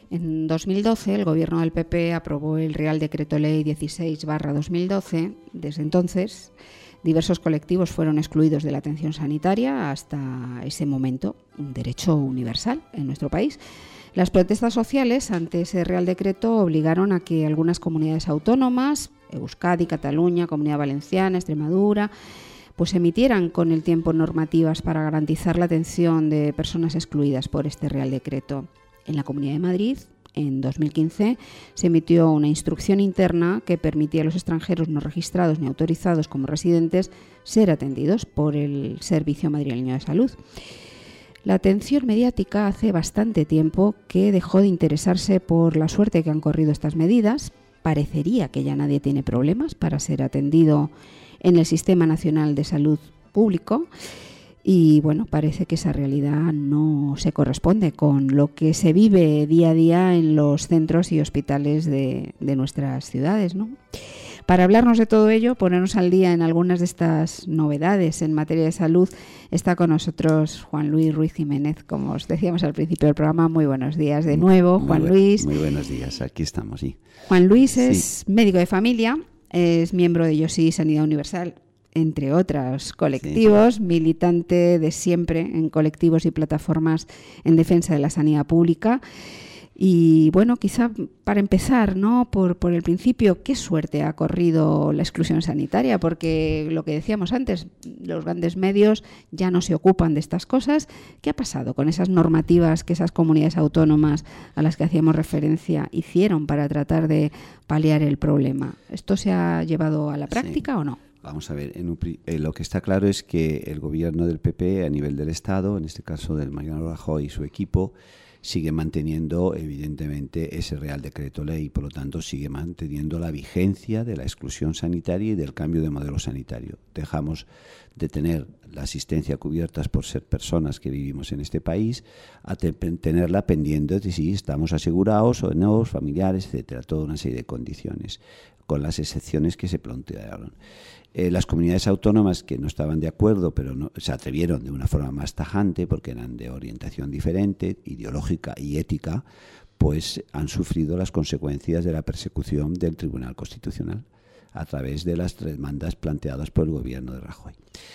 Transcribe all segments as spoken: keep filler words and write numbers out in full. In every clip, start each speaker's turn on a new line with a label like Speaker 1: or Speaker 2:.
Speaker 1: En dos mil doce el Gobierno del P P aprobó el Real Decreto Ley dieciséis barra dos mil doce. Desde entonces, diversos colectivos fueron excluidos de la atención sanitaria hasta ese momento, un derecho universal en nuestro país. Las protestas sociales ante ese Real Decreto obligaron a que algunas comunidades autónomas, Euskadi, Cataluña, Comunidad Valenciana, Extremadura, pues emitieran con el tiempo normativas para garantizar la atención de personas excluidas por este Real Decreto. En la Comunidad de Madrid, en dos mil quince, se emitió una instrucción interna que permitía a los extranjeros no registrados ni autorizados como residentes ser atendidos por el Servicio Madrileño de Salud. La atención mediática hace bastante tiempo que dejó de interesarse por la suerte que han corrido estas medidas. Parecería que ya nadie tiene problemas para ser atendido en el Sistema Nacional de Salud Público. Y bueno, parece que esa realidad no se corresponde con lo que se vive día a día en los centros y hospitales de, de nuestras ciudades, ¿no? Para hablarnos de todo ello, ponernos al día en algunas de estas novedades en materia de salud, está con nosotros Juan Luis Ruiz Jiménez, como os decíamos al principio del programa. Muy buenos días de nuevo,
Speaker 2: muy,
Speaker 1: Juan
Speaker 2: muy
Speaker 1: Luis.
Speaker 2: Muy buenos días, aquí estamos, sí.
Speaker 1: Juan Luis es
Speaker 2: sí.
Speaker 1: médico de familia, es miembro de Yo Sí Sanidad Universal, entre otros colectivos, sí, sí. militante de siempre en colectivos y plataformas en defensa de la sanidad pública. Y bueno, quizá para empezar, ¿no? Por, por el principio, ¿qué suerte ha corrido la exclusión sanitaria? Porque lo que decíamos antes, los grandes medios ya no se ocupan de estas cosas. ¿Qué ha pasado con esas normativas que esas comunidades autónomas a las que hacíamos referencia hicieron para tratar de paliar el problema? ¿Esto se ha llevado a la práctica sí. o no?
Speaker 2: Vamos a ver, en un, eh, lo que está claro es que el gobierno del P P a nivel del Estado, en este caso del Mariano Rajoy y su equipo, sigue manteniendo evidentemente ese Real Decreto Ley y por lo tanto sigue manteniendo la vigencia de la exclusión sanitaria y del cambio de modelo sanitario. Dejamos de tener la asistencia cubierta por ser personas que vivimos en este país a te tenerla pendiente de si estamos asegurados o no, familiares, etcétera, toda una serie de condiciones, con las excepciones que se plantearon. Eh, las comunidades autónomas que no estaban de acuerdo, pero no, se atrevieron de una forma más tajante, porque eran de orientación diferente, ideológica y ética, pues han sufrido las consecuencias de la persecución del Tribunal Constitucional a través de las demandas planteadas por el gobierno de Rajoy.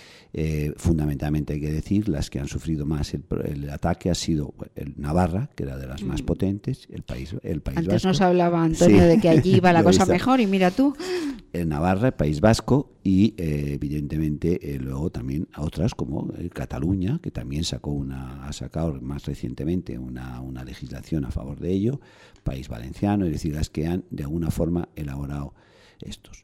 Speaker 2: Eh, fundamentalmente hay que decir, las que han sufrido más el, el ataque ha sido el Navarra, que era de las más potentes, el país, el país
Speaker 1: Antes
Speaker 2: Vasco.
Speaker 1: Nos hablaba Antonio sí. de que allí iba la cosa
Speaker 2: visto.
Speaker 1: mejor y mira tú.
Speaker 2: El Navarra, el País Vasco y eh, evidentemente eh, luego también a otras como eh, Cataluña, que también sacó una, ha sacado más recientemente una, una legislación a favor de ello, País Valenciano, es decir, las que han de alguna forma elaborado estos.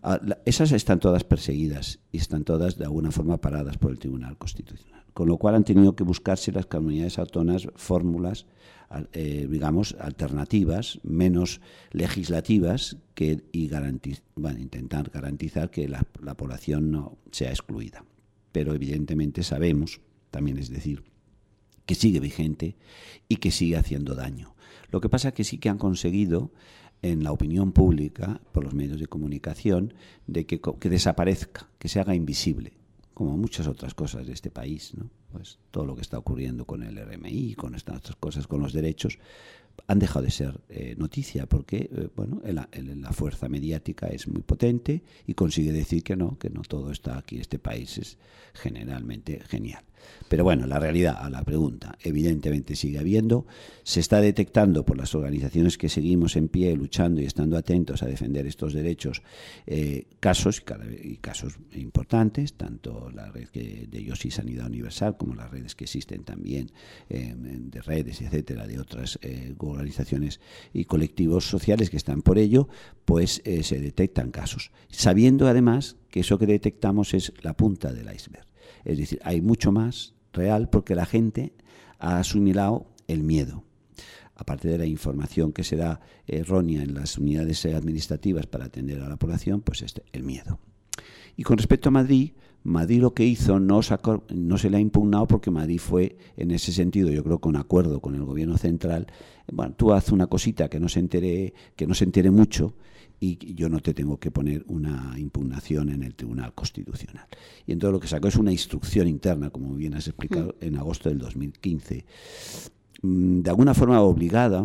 Speaker 2: Esas están todas perseguidas y están todas de alguna forma paradas por el Tribunal Constitucional, con lo cual han tenido que buscarse las comunidades autónomas fórmulas, eh, digamos, alternativas, menos legislativas, que y garantiz, bueno, intentar garantizar que la, la población no sea excluida. Pero evidentemente sabemos, también es decir, que sigue vigente y que sigue haciendo daño. Lo que pasa es que sí que han conseguido en la opinión pública, por los medios de comunicación, de que, que desaparezca, que se haga invisible, como muchas otras cosas de este país, ¿no? Pues todo lo que está ocurriendo con el R M I, con estas otras cosas, con los derechos, han dejado de ser eh, noticia, porque eh, bueno, el, el, la fuerza mediática es muy potente y consigue decir que no, que no todo está aquí, este país es generalmente genial. Pero bueno, la realidad, a la pregunta, evidentemente sigue habiendo, se está detectando por las organizaciones que seguimos en pie, luchando y estando atentos a defender estos derechos, eh, casos y casos importantes, tanto la red que de Yo Sí Sanidad Universal como las redes que existen también eh, de redes, etcétera, de otras eh, organizaciones y colectivos sociales que están por ello, pues eh, se detectan casos, sabiendo además que eso que detectamos es la punta del iceberg. Es decir, hay mucho más real porque la gente ha asimilado el miedo. Aparte de la información que se da errónea en las unidades administrativas para atender a la población, pues este, el miedo. Y con respecto a Madrid, Madrid lo que hizo no, sacó, no se le ha impugnado porque Madrid fue, en ese sentido, yo creo, con acuerdo con el gobierno central. Bueno, tú haz una cosita que no se entere, que no se entere mucho, y yo no te tengo que poner una impugnación en el Tribunal Constitucional. Y entonces lo que sacó es una instrucción interna, como bien has explicado, en agosto del dos mil quince, de alguna forma obligada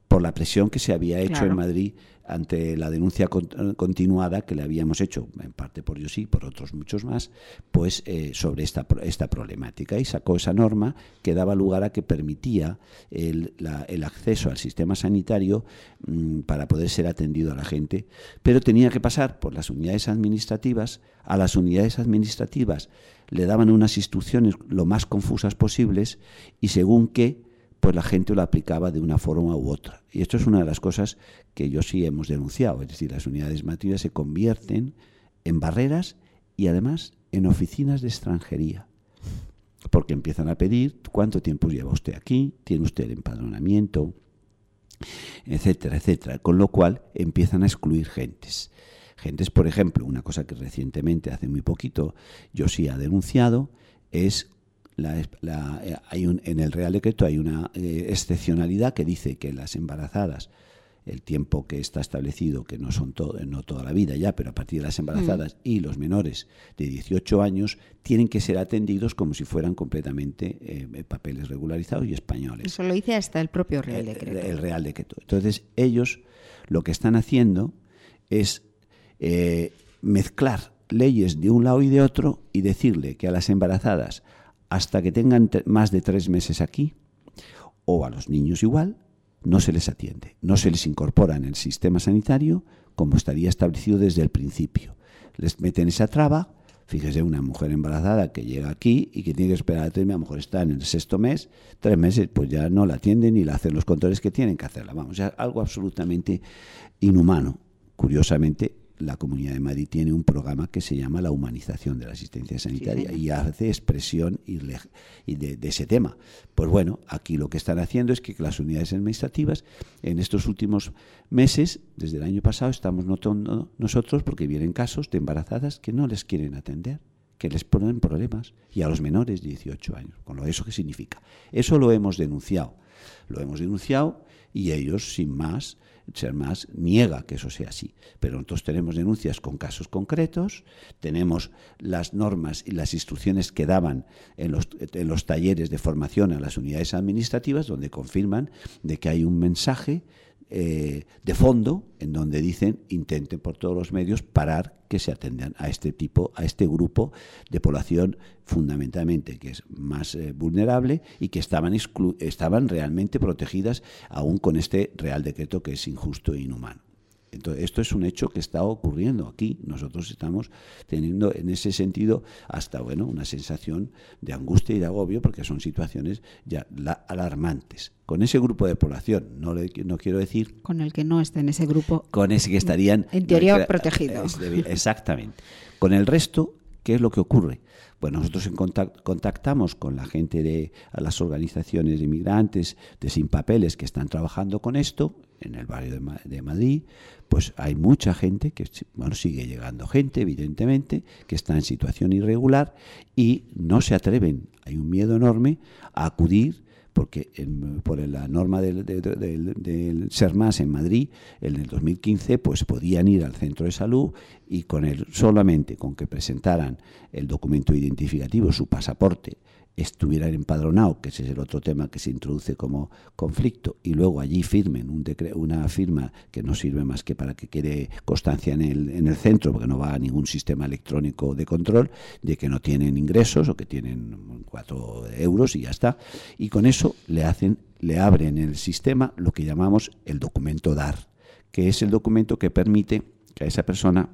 Speaker 2: por la presión que se había hecho
Speaker 1: claro.
Speaker 2: en Madrid ante la denuncia continuada que le habíamos hecho, en parte por yo sí, por otros muchos más, pues eh, sobre esta, esta problemática, y sacó esa norma que daba lugar a que permitía el, la, el acceso al sistema sanitario mmm, para poder ser atendido a la gente, pero tenía que pasar por las unidades administrativas. A las unidades administrativas le daban unas instrucciones lo más confusas posibles, y según qué, pues la gente lo aplicaba de una forma u otra. Y esto es una de las cosas que yo sí hemos denunciado. Es decir, las unidades administrativas se convierten en barreras y además en oficinas de extranjería. Porque empiezan a pedir cuánto tiempo lleva usted aquí, tiene usted el empadronamiento, etcétera, etcétera. Con lo cual empiezan a excluir gentes. Gentes, por ejemplo, una cosa que recientemente, hace muy poquito, yo sí ha denunciado, es La, la, hay un, en el Real Decreto hay una eh, excepcionalidad que dice que las embarazadas, el tiempo que está establecido, que no son todo, no toda la vida ya, pero a partir de las embarazadas mm. y los menores de dieciocho años, tienen que ser atendidos como si fueran completamente eh, papeles regularizados y españoles.
Speaker 1: Eso lo dice hasta el propio Real Decreto.
Speaker 2: El, el Real Decreto. Entonces, ellos lo que están haciendo es eh, mezclar leyes de un lado y de otro y decirle que a las embarazadas, hasta que tengan más de tres meses aquí, o a los niños igual, no se les atiende, no se les incorpora en el sistema sanitario como estaría establecido desde el principio. Les meten esa traba. Fíjese, una mujer embarazada que llega aquí y que tiene que esperar a tres meses, a lo mejor está en el sexto mes, tres meses, pues ya no la atienden ni la hacen los controles que tienen que hacerla. Vamos, ya algo absolutamente inhumano. Curiosamente, la Comunidad de Madrid tiene un programa que se llama la humanización de la asistencia sanitaria, sí, y hace expresión y de, de ese tema. Pues bueno, aquí lo que están haciendo es que las unidades administrativas en estos últimos meses, desde el año pasado, estamos notando nosotros, porque vienen casos de embarazadas que no les quieren atender, que les ponen problemas, y a los menores de dieciocho años, con lo eso que significa. Eso lo hemos denunciado, lo hemos denunciado y ellos, sin más, ser más, niega que eso sea así. Pero nosotros tenemos denuncias con casos concretos, tenemos las normas y las instrucciones que daban en los, en los talleres de formación a las unidades administrativas, donde confirman de que hay un mensaje eh, de fondo en donde dicen intenten por todos los medios parar que se atendan a este tipo, a este grupo de población fundamentalmente que es más eh, vulnerable y que estaban exclu- estaban realmente protegidas aún con este Real Decreto que es injusto e inhumano. Entonces, esto es un hecho que está ocurriendo aquí. Nosotros estamos teniendo en ese sentido hasta bueno una sensación de angustia y de agobio, porque son situaciones ya la, alarmantes. Con ese grupo de población, no, le, no quiero decir...
Speaker 1: Con el que no esté en ese grupo.
Speaker 2: Con ese que estarían...
Speaker 1: En teoría
Speaker 2: no,
Speaker 1: protegidos.
Speaker 2: Exactamente. Con el resto, ¿qué es lo que ocurre? Bueno, nosotros en contact, contactamos con la gente de a las organizaciones de inmigrantes, de sin papeles, que están trabajando con esto en el barrio de, de Madrid. Pues hay mucha gente que, bueno, sigue llegando gente, evidentemente, que está en situación irregular y no se atreven. Hay un miedo enorme a acudir, porque en, por la norma del, del, del, del SERMAS en Madrid, en el dos mil quince, pues podían ir al centro de salud y con el, solamente con que presentaran el documento identificativo, su pasaporte, estuvieran empadronados, que ese es el otro tema que se introduce como conflicto, y luego allí firmen un decre- una firma que no sirve más que para que quede constancia en el, en el centro, porque no va a ningún sistema electrónico de control, de que no tienen ingresos o que tienen cuatro euros y ya está. Y con eso le hacen, le abren en el sistema lo que llamamos el documento D A R, que es el documento que permite que a esa persona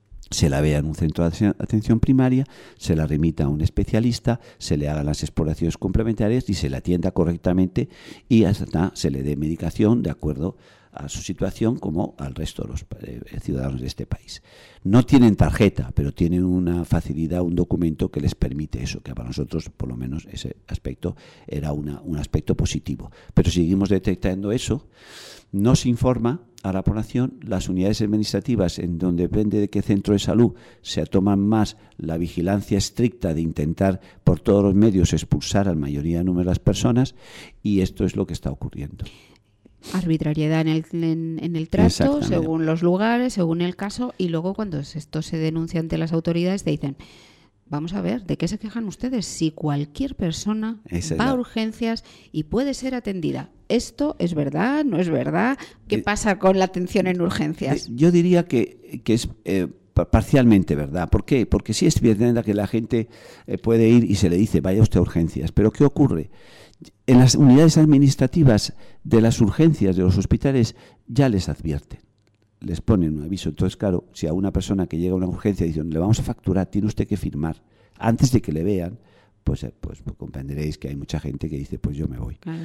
Speaker 2: se la vea en un centro de atención primaria, se la remita a un especialista, se le hagan las exploraciones complementarias y se le atienda correctamente y hasta se le dé medicación de acuerdo a su situación como al resto de los eh, ciudadanos de este país. No tienen tarjeta, pero tienen una facilidad, un documento que les permite eso, que para nosotros por lo menos ese aspecto era una, un aspecto positivo. Pero seguimos detectando eso. No se informa a la población. Las unidades administrativas, en donde depende de qué centro de salud, se toman más la vigilancia estricta de intentar por todos los medios expulsar a la mayoría de número de las personas, y esto es lo que está ocurriendo.
Speaker 1: Arbitrariedad en el, en, en el trato, según los lugares, según el caso, y luego cuando esto se denuncia ante las autoridades te dicen vamos a ver, ¿de qué se quejan ustedes? Si cualquier persona
Speaker 2: Esa
Speaker 1: va
Speaker 2: es la...
Speaker 1: a urgencias y puede ser atendida. ¿Esto es verdad? ¿No es verdad? ¿Qué
Speaker 2: de,
Speaker 1: pasa con la atención en urgencias?
Speaker 2: De, yo diría que, que es eh, parcialmente verdad. ¿Por qué? Porque sí es verdad que la gente eh, puede ir y se le dice, vaya usted a urgencias. Pero ¿qué ocurre? En las unidades administrativas de las urgencias de los hospitales ya les advierten. Les ponen un aviso. Entonces, claro, si a una persona que llega a una urgencia dicen, le vamos a facturar, tiene usted que firmar. Antes de que le vean, pues, pues, pues comprenderéis que hay mucha gente que dice, pues yo me voy.
Speaker 1: Claro.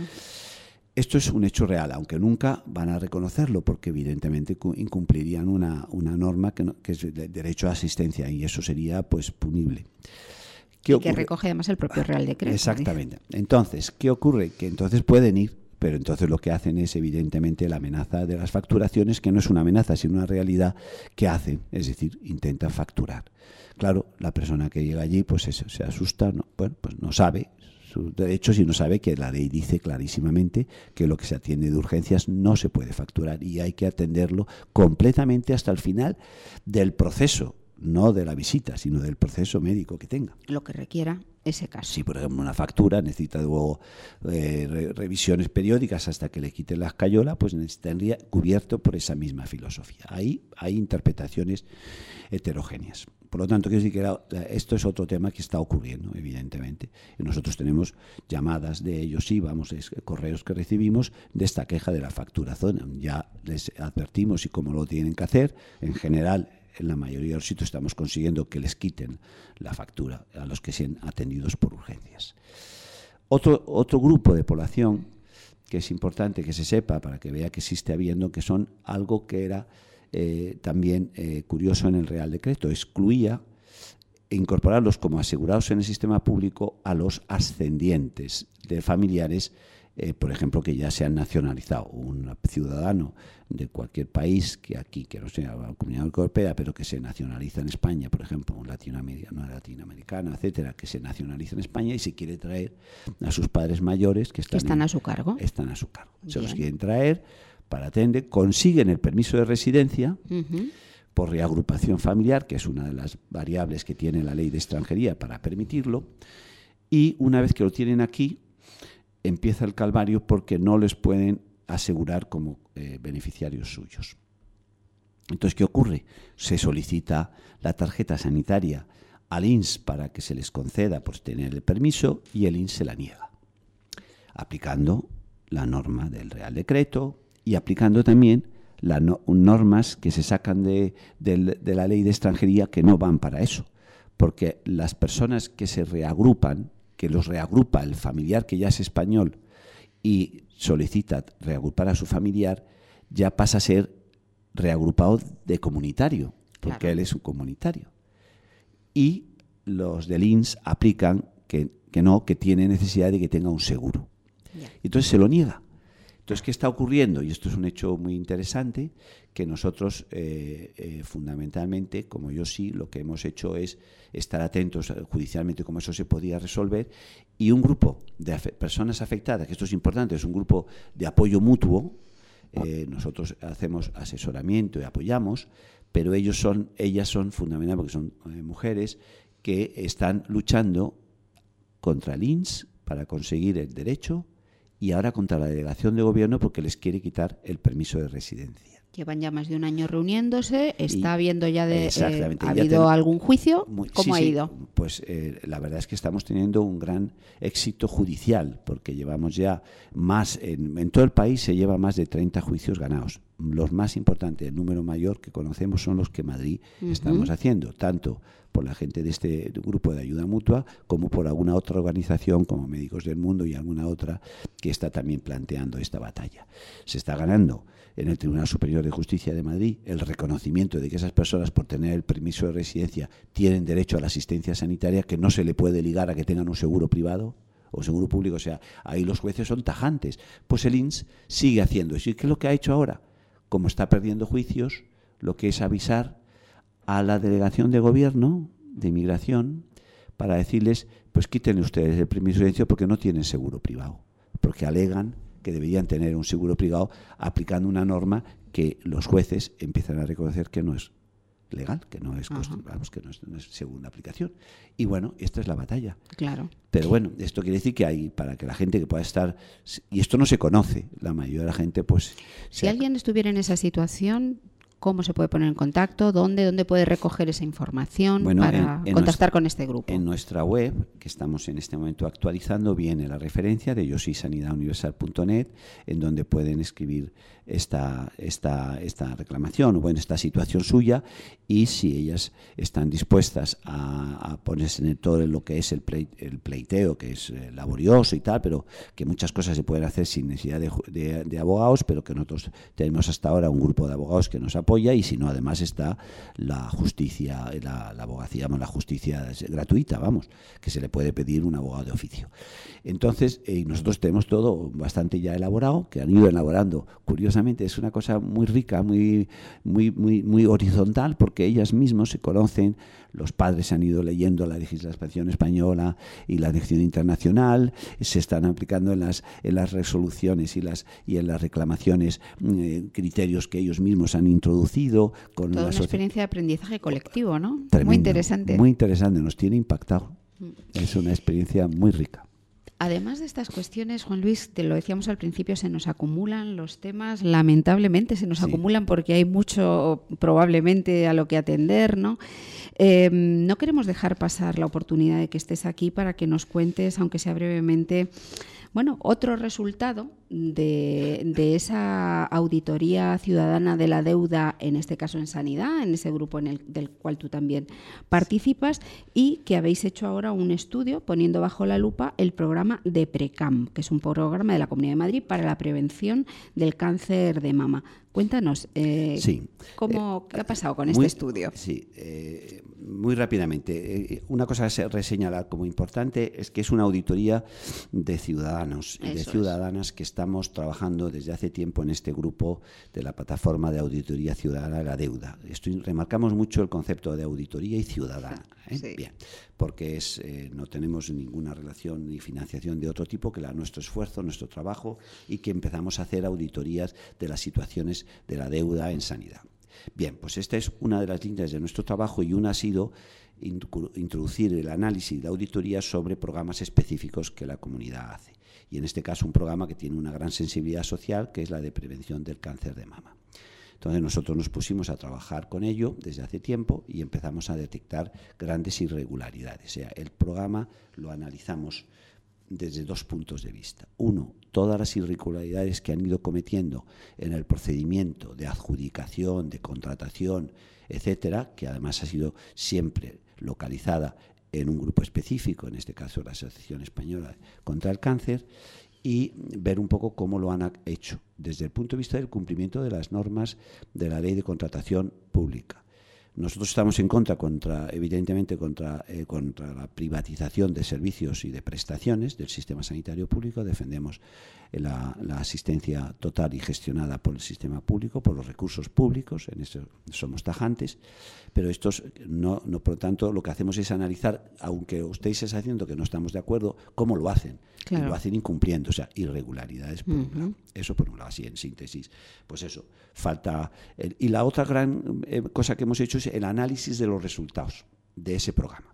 Speaker 2: Esto es un hecho real, aunque nunca van a reconocerlo, porque evidentemente incumplirían una, una norma que, no, que es el derecho a asistencia, y eso sería pues punible.
Speaker 1: ¿Qué y ocurre? Que recoge además el propio Real Decreto.
Speaker 2: Exactamente. Entonces, ¿qué ocurre? Que entonces pueden ir, pero entonces lo que hacen es evidentemente la amenaza de las facturaciones, que no es una amenaza, sino una realidad que hacen, es decir, intentan facturar. Claro, la persona que llega allí pues eso, se asusta, ¿no? Bueno, pues no sabe sus derechos y no sabe que la ley dice clarísimamente que lo que se atiende de urgencias no se puede facturar y hay que atenderlo completamente hasta el final del proceso, no de la visita, sino del proceso médico que tenga.
Speaker 1: Lo que requiera ese caso.
Speaker 2: Si, por ejemplo, una factura necesita luego eh, re revisiones periódicas hasta que le quiten la escayola, pues necesitaría cubierto por esa misma filosofía. Ahí hay interpretaciones heterogéneas. Por lo tanto, quiero decir que la, la, esto es otro tema que está ocurriendo, evidentemente. Y nosotros tenemos llamadas de ellos, sí, vamos, es, correos que recibimos de esta queja de la facturación. Ya les advertimos y cómo lo tienen que hacer. En general, en la mayoría de los sitios estamos consiguiendo que les quiten la factura a los que sean atendidos por urgencias. Otro, otro grupo de población que es importante que se sepa para que vea que existe habiendo, que son algo que era eh, también eh, curioso en el Real Decreto, excluía incorporarlos como asegurados en el sistema público a los ascendientes de familiares, Eh, por ejemplo, que ya se han nacionalizado. Un ciudadano de cualquier país, que aquí, que no sea la Comunidad Europea, pero que se nacionaliza en España, por ejemplo, un latinoamericano, una latinoamericana, etcétera, que se nacionaliza en España y se quiere traer a sus padres mayores que están,
Speaker 1: que están
Speaker 2: en,
Speaker 1: a su cargo.
Speaker 2: Están a su cargo. Se
Speaker 1: Bien.
Speaker 2: los quieren traer para atender, consiguen el permiso de residencia uh-huh. por reagrupación familiar, que es una de las variables que tiene la ley de extranjería para permitirlo, y una vez que lo tienen aquí, empieza el calvario porque no les pueden asegurar como eh, beneficiarios suyos. Entonces, ¿qué ocurre? Se solicita la tarjeta sanitaria al I N S para que se les conceda por tener el permiso y el I N S se la niega, aplicando la norma del Real Decreto y aplicando también las no, normas que se sacan de, de, de la ley de extranjería que no van para eso, porque las personas que se reagrupan, que los reagrupa el familiar que ya es español y solicita reagrupar a su familiar, ya pasa a ser reagrupado de comunitario, porque claro. él es un comunitario. Y los del I N S aplican que, que no, que tiene necesidad de que tenga un seguro. Yeah. Entonces se lo niega. Entonces, ¿qué está ocurriendo? Y esto es un hecho muy interesante, que nosotros eh, eh, fundamentalmente, como yo sí, lo que hemos hecho es estar atentos judicialmente cómo eso se podía resolver, y un grupo de afe- personas afectadas, que esto es importante, es un grupo de apoyo mutuo, eh, nosotros hacemos asesoramiento y apoyamos, pero ellos son, ellas son fundamentalmente, porque son eh, mujeres que están luchando contra el I N S para conseguir el derecho, y ahora contra la delegación de gobierno porque les quiere quitar el permiso de residencia.
Speaker 1: Llevan ya más de un año reuniéndose, está y, habiendo ya de... Eh, ¿Ha habido
Speaker 2: ten...
Speaker 1: algún juicio?
Speaker 2: Muy,
Speaker 1: ¿Cómo
Speaker 2: sí,
Speaker 1: ha ido?
Speaker 2: Sí, pues eh, la verdad es que estamos teniendo un gran éxito judicial, porque llevamos ya más, en, en todo el país se lleva más de treinta juicios ganados. Los más importantes, el número mayor que conocemos son los que en Madrid uh-huh. estamos haciendo, tanto por la gente de este grupo de ayuda mutua como por alguna otra organización como Médicos del Mundo y alguna otra que está también planteando esta batalla. Se está ganando en el Tribunal Superior de Justicia de Madrid el reconocimiento de que esas personas, por tener el permiso de residencia, tienen derecho a la asistencia sanitaria, que no se le puede ligar a que tengan un seguro privado o seguro público. O sea, ahí los jueces son tajantes. Pues el I N S sigue haciendo eso. ¿Y qué es lo que ha hecho ahora? Como está perdiendo juicios, lo que es avisar a la delegación de gobierno de inmigración para decirles, pues quítenle ustedes el permiso de residencia porque no tienen seguro privado, porque alegan que deberían tener un seguro privado, aplicando una norma que los jueces empiezan a reconocer que no es legal, que no es, vamos, que no es, no es segunda aplicación. Y bueno, esta es la batalla.
Speaker 1: Claro.
Speaker 2: Pero bueno, esto quiere decir que hay, para que la gente que pueda estar, y esto no se conoce, la mayoría de la gente pues...
Speaker 1: Si alguien estuviera en esa situación, ¿cómo se puede poner en contacto? ¿Dónde, dónde puede recoger esa información bueno, para en, en contactar nuestra, con este grupo?
Speaker 2: En nuestra web, que estamos en este momento actualizando, viene la referencia de yo soy sanidad universal punto net, en donde pueden escribir esta, esta, esta reclamación o bueno, esta situación suya, y si ellas están dispuestas a, a ponerse en todo lo que es el, pleit, el pleiteo, que es eh, laborioso y tal, pero que muchas cosas se pueden hacer sin necesidad de, de, de abogados, pero que nosotros tenemos hasta ahora un grupo de abogados que nos apoya, y si no, además está la justicia, la, la abogacía, la justicia gratuita, vamos, que se le puede pedir un abogado de oficio. Entonces, eh, nosotros tenemos todo bastante ya elaborado, que han ido elaborando, curiosamente, es una cosa muy rica, muy, muy, muy, muy horizontal, porque ellas mismas se conocen, los padres han ido leyendo la legislación española y la legislación internacional, se están aplicando en las, en las resoluciones y, las, y en las reclamaciones eh, criterios que ellos mismos han introducido. Con
Speaker 1: Toda
Speaker 2: la
Speaker 1: una experiencia de aprendizaje colectivo, ¿no?
Speaker 2: Tremendo,
Speaker 1: muy interesante.
Speaker 2: Muy interesante, nos tiene impactado. Es una experiencia muy rica.
Speaker 1: Además de estas cuestiones, Juan Luis, te lo decíamos al principio, se nos acumulan los temas, lamentablemente se nos sí. acumulan porque hay mucho probablemente a lo que atender, ¿no? Eh, no queremos dejar pasar la oportunidad de que estés aquí para que nos cuentes, aunque sea brevemente, bueno, otro resultado de, de esa auditoría ciudadana de la deuda, en este caso en sanidad, en ese grupo en el, del cual tú también participas, y que habéis hecho ahora un estudio poniendo bajo la lupa el programa DEPRECAM, que es un programa de la Comunidad de Madrid para la prevención del cáncer de mama. Cuéntanos, eh,
Speaker 2: sí.
Speaker 1: ¿cómo,
Speaker 2: eh,
Speaker 1: ¿qué ha pasado con
Speaker 2: muy,
Speaker 1: este estudio?
Speaker 2: Sí, eh, muy rápidamente. Eh, una cosa a reseñalar como importante es que es una auditoría de ciudadanos y Eso de ciudadanas es. que estamos trabajando desde hace tiempo en este grupo de la plataforma de auditoría ciudadana de la deuda. Esto, remarcamos mucho el concepto de auditoría y ciudadana. ¿eh? Sí. Bien, porque es, eh, no tenemos ninguna relación ni financiación de otro tipo que la, nuestro esfuerzo, nuestro trabajo, y que empezamos a hacer auditorías de las situaciones de la deuda en sanidad. Bien, pues esta es una de las líneas de nuestro trabajo, y una ha sido introducir el análisis de auditoría sobre programas específicos que la comunidad hace. Y en este caso un programa que tiene una gran sensibilidad social, que es la de prevención del cáncer de mama. Entonces nosotros nos pusimos a trabajar con ello desde hace tiempo y empezamos a detectar grandes irregularidades. O sea, el programa lo analizamos desde dos puntos de vista. Uno, todas las irregularidades que han ido cometiendo en el procedimiento de adjudicación, de contratación, etcétera, que además ha sido siempre localizada en un grupo específico, en este caso la Asociación Española contra el Cáncer, y ver un poco cómo lo han hecho desde el punto de vista del cumplimiento de las normas de la Ley de Contratación Pública. Nosotros estamos en contra, contra evidentemente, contra, eh, contra la privatización de servicios y de prestaciones del sistema sanitario público. Defendemos la, la asistencia total y gestionada por el sistema público, por los recursos públicos. En eso somos tajantes. Pero estos no, no, por lo tanto, lo que hacemos es analizar, aunque ustedes estén haciendo que no estamos de acuerdo, cómo lo hacen. Claro. Y lo hacen incumpliendo, o sea, irregularidades por uh-huh. un lado. Eso por un lado, así en síntesis. Pues eso, falta... El, y la otra gran eh, cosa que hemos hecho es el análisis de los resultados de ese programa,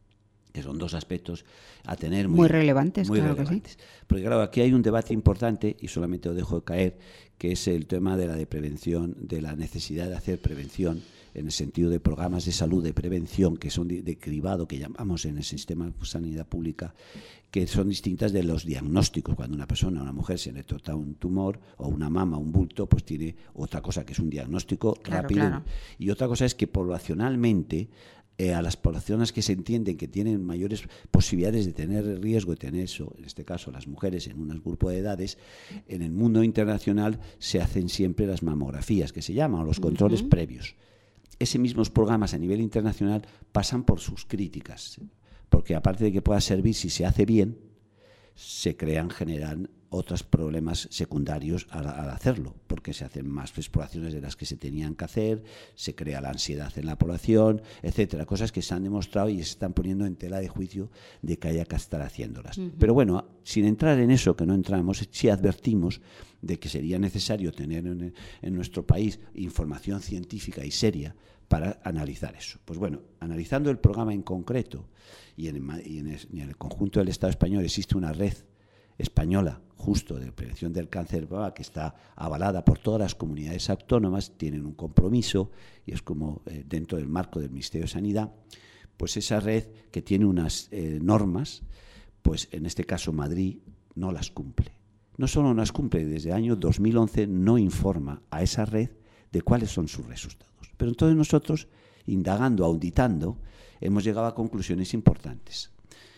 Speaker 2: que son dos aspectos a tener muy,
Speaker 1: muy relevantes.
Speaker 2: Muy
Speaker 1: claro
Speaker 2: relevantes.
Speaker 1: Que sí.
Speaker 2: Porque claro, aquí hay un debate importante, y solamente lo dejo caer, que es el tema de la de prevención, de la necesidad de hacer prevención, en el sentido de programas de salud de prevención que son de, de cribado, que llamamos en el sistema de sanidad pública, que son distintas de los diagnósticos. Cuando una persona, una mujer, se le trata un tumor o una mama, un bulto, pues tiene otra cosa que es un diagnóstico
Speaker 1: claro,
Speaker 2: rápido.
Speaker 1: Claro.
Speaker 2: Y otra cosa es que poblacionalmente, eh, a las poblaciones que se entienden que tienen mayores posibilidades de tener riesgo de tener eso, en este caso las mujeres en un grupo de edades, en el mundo internacional se hacen siempre las mamografías, que se llaman, o los controles uh-huh. previos. Ese mismos programas a nivel internacional pasan por sus críticas, porque aparte de que pueda servir si se hace bien, se crean, generan otros problemas secundarios al, al hacerlo, porque se hacen más exploraciones de las que se tenían que hacer, se crea la ansiedad en la población, etcétera, cosas que se han demostrado y se están poniendo en tela de juicio de que haya que estar haciéndolas. Uh-huh. Pero bueno, sin entrar en eso, que no entramos, sí advertimos de que sería necesario tener en, en nuestro país información científica y seria para analizar eso. Pues bueno, analizando el programa en concreto y en, y en, el, y en el conjunto del Estado español existe una red española justo de prevención del cáncer que está avalada por todas las comunidades autónomas, tienen un compromiso y es como eh, dentro del marco del Ministerio de Sanidad, pues esa red que tiene unas eh, normas, pues en este caso Madrid no las cumple. No solo no las cumple, desde el año dos mil once no informa a esa red de cuáles son sus resultados. Pero entonces nosotros, indagando, auditando, hemos llegado a conclusiones importantes.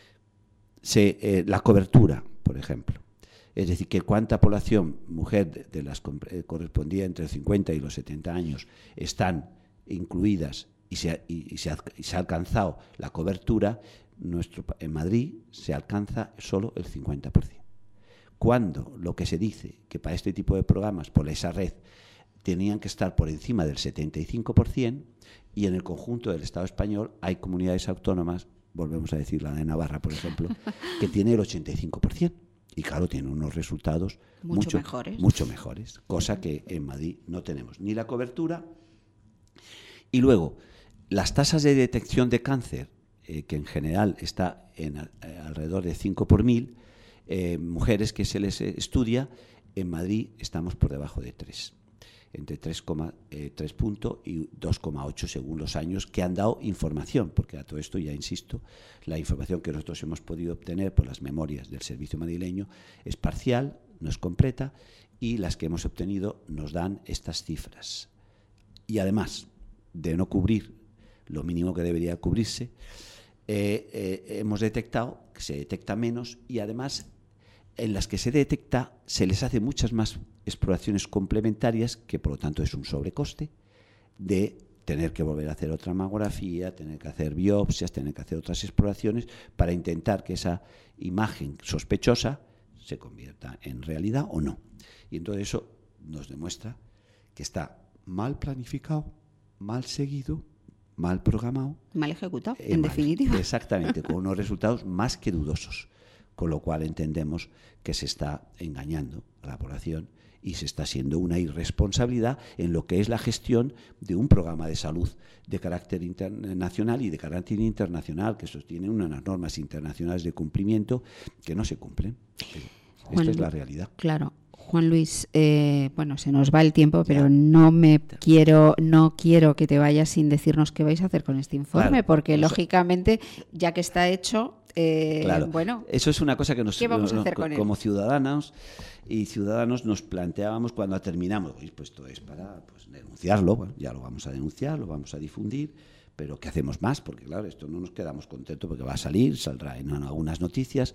Speaker 2: Se, eh, la cobertura, por ejemplo, es decir, que cuánta población mujer de, de las eh, correspondía entre los cincuenta y los setenta años están incluidas y se, y, y se, ha, y se ha alcanzado la cobertura, nuestro, en Madrid se alcanza solo el cincuenta por ciento. Cuando lo que se dice que para este tipo de programas, por esa red, tenían que estar por encima del setenta y cinco por ciento y en el conjunto del Estado español hay comunidades autónomas, volvemos a decir la de Navarra, por ejemplo, que tiene el ochenta y cinco por ciento. Y claro, tiene unos resultados
Speaker 1: mucho,
Speaker 2: mucho
Speaker 1: mejores.
Speaker 2: mucho mejores, cosa que en Madrid no tenemos ni la cobertura. Y luego, las tasas de detección de cáncer, eh, que en general está en eh, alrededor de cinco por mil, eh, mujeres que se les estudia, en Madrid estamos por debajo de tres. Entre tres coma tres puntos y dos coma ocho según los años que han dado información, porque a todo esto ya insisto, la información que nosotros hemos podido obtener por las memorias del servicio madrileño es parcial, no es completa, y las que hemos obtenido nos dan estas cifras. Y además de no cubrir lo mínimo que debería cubrirse, eh, eh, hemos detectado que se detecta menos y además en las que se detecta se les hace muchas más exploraciones complementarias, que por lo tanto es un sobrecoste de tener que volver a hacer otra mamografía, tener que hacer biopsias, tener que hacer otras exploraciones para intentar que esa imagen sospechosa se convierta en realidad o no. Y entonces eso nos demuestra que está mal planificado, mal seguido, mal programado.
Speaker 1: Mal ejecutado,
Speaker 2: eh,
Speaker 1: en
Speaker 2: mal,
Speaker 1: definitiva.
Speaker 2: Exactamente, con unos resultados más que dudosos. Con lo cual entendemos que se está engañando a la población y se está haciendo una irresponsabilidad en lo que es la gestión de un programa de salud de carácter nacional y de carácter internacional, que sostiene unas normas internacionales de cumplimiento que no se cumplen. Juan, esta es la realidad.
Speaker 1: Claro. Juan Luis, eh, bueno, se nos va el tiempo, pero ya. no me quiero, no quiero que te vayas sin decirnos qué vais a hacer con este informe, claro, porque eso, lógicamente, ya que está hecho, eh,
Speaker 2: claro,
Speaker 1: bueno,
Speaker 2: eso es una cosa que nos,
Speaker 1: ¿qué vamos
Speaker 2: nos,
Speaker 1: a hacer con
Speaker 2: como
Speaker 1: él?
Speaker 2: ciudadanos y ciudadanos nos planteábamos cuando terminamos, pues esto es para pues, denunciarlo, bueno, ya lo vamos a denunciar, lo vamos a difundir, pero ¿qué hacemos más? Porque claro, esto no nos quedamos contentos porque va a salir, saldrá en algunas noticias,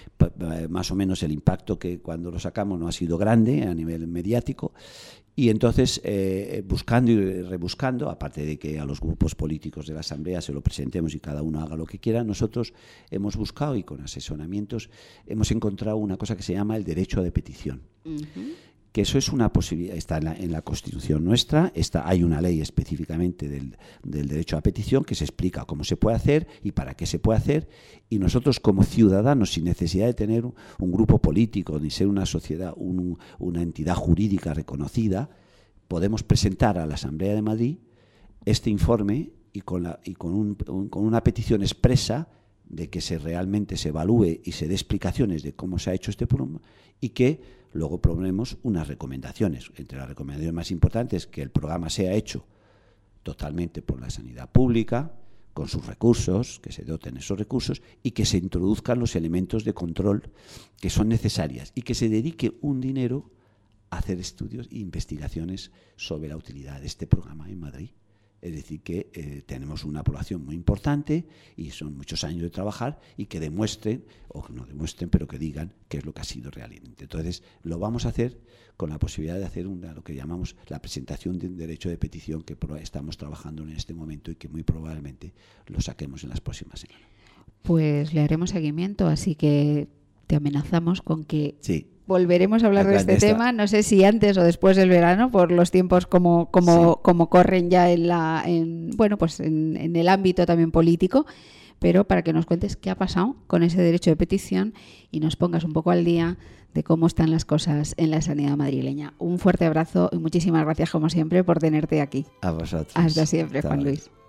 Speaker 2: más o menos el impacto que cuando lo sacamos no ha sido grande a nivel mediático, y entonces eh, buscando y rebuscando, aparte de que a los grupos políticos de la Asamblea se lo presentemos y cada uno haga lo que quiera, nosotros hemos buscado y con asesoramientos hemos encontrado una cosa que se llama el derecho de petición. Uh-huh. Que eso es una posibilidad, está en la, en la Constitución nuestra, está, hay una ley específicamente del, del derecho a petición que se explica cómo se puede hacer y para qué se puede hacer, y nosotros como ciudadanos, sin necesidad de tener un, un grupo político ni ser una sociedad, un, una entidad jurídica reconocida, podemos presentar a la Asamblea de Madrid este informe y con, la, y con, un, un, con una petición expresa de que se realmente se evalúe y se dé explicaciones de cómo se ha hecho este programa y que luego proponemos unas recomendaciones. Entre las recomendaciones más importantes, que el programa sea hecho totalmente por la sanidad pública, con sus recursos, que se doten esos recursos y que se introduzcan los elementos de control que son necesarias y que se dedique un dinero a hacer estudios e investigaciones sobre la utilidad de este programa en Madrid. Es decir, que eh, tenemos una población muy importante y son muchos años de trabajar y que demuestren, o que no demuestren, pero que digan qué es lo que ha sido realmente. Entonces, lo vamos a hacer con la posibilidad de hacer una, lo que llamamos la presentación de un derecho de petición que estamos trabajando en este momento y que muy probablemente lo saquemos en las próximas semanas.
Speaker 1: Pues le haremos seguimiento, así que te amenazamos con que
Speaker 2: sí.
Speaker 1: volveremos a hablar de este tema, no sé si antes o después del verano, por los tiempos como como, sí. como corren ya en la en, bueno, pues en, en el ámbito también político, pero para que nos cuentes qué ha pasado con ese derecho de petición y nos pongas un poco al día de cómo están las cosas en la sanidad madrileña. Un fuerte abrazo y muchísimas gracias como siempre por tenerte aquí.
Speaker 2: A vosotros.
Speaker 1: Hasta siempre,
Speaker 2: Hasta
Speaker 1: Juan
Speaker 2: luego.
Speaker 1: Luis.